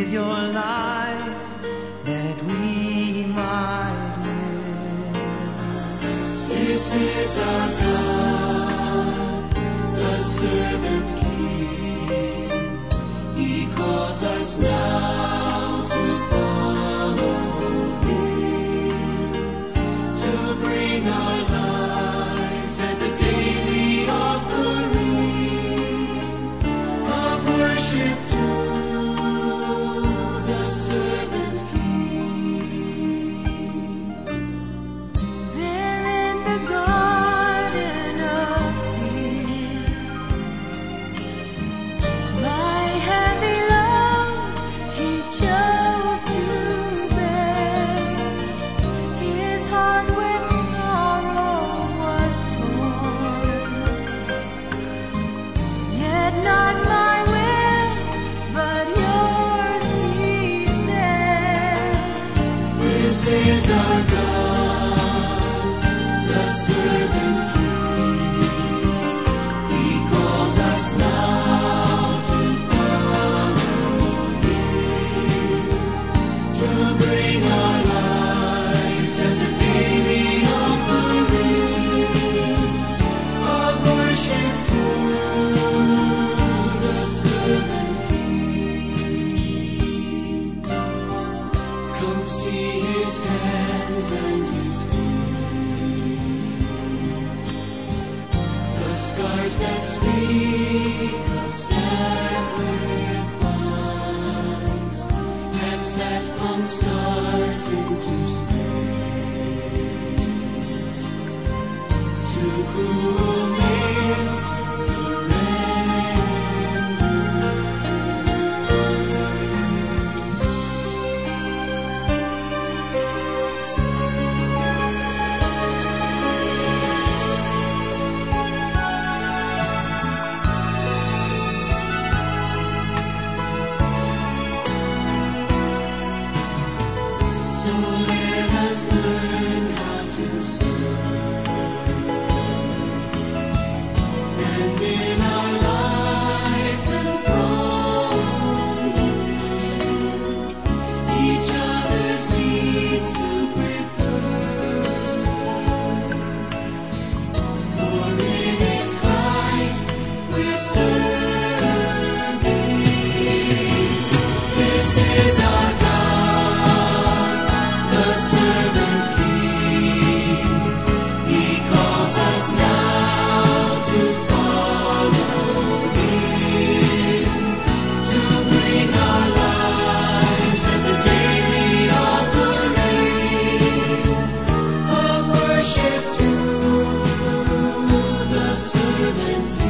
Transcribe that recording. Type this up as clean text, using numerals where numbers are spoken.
give your life that we might live. This is our God, the servant King. He calls us now to follow Him, to bring our lives as a daily offering of worship to the servant King. There in the garden of tears, my heavy load He chose to bear. His heart with sorrow was torn, yet not my will, but yours, He said. This is our God, the servant King. He calls us now to follow Him, to bring our lives as a daily offering of worship to the servant King. Come see His hands and His feet, the scars that speak of sacrifice, hands that flung stars into space, to cruel names surrender. So let us learn how to serve, and in our lives enthrone Him, each other's needs to prefer. For it is Christ we're serving. This is our God, the servant King. He calls us now to follow Him, to bring our lives as a daily offering of worship to the servant King.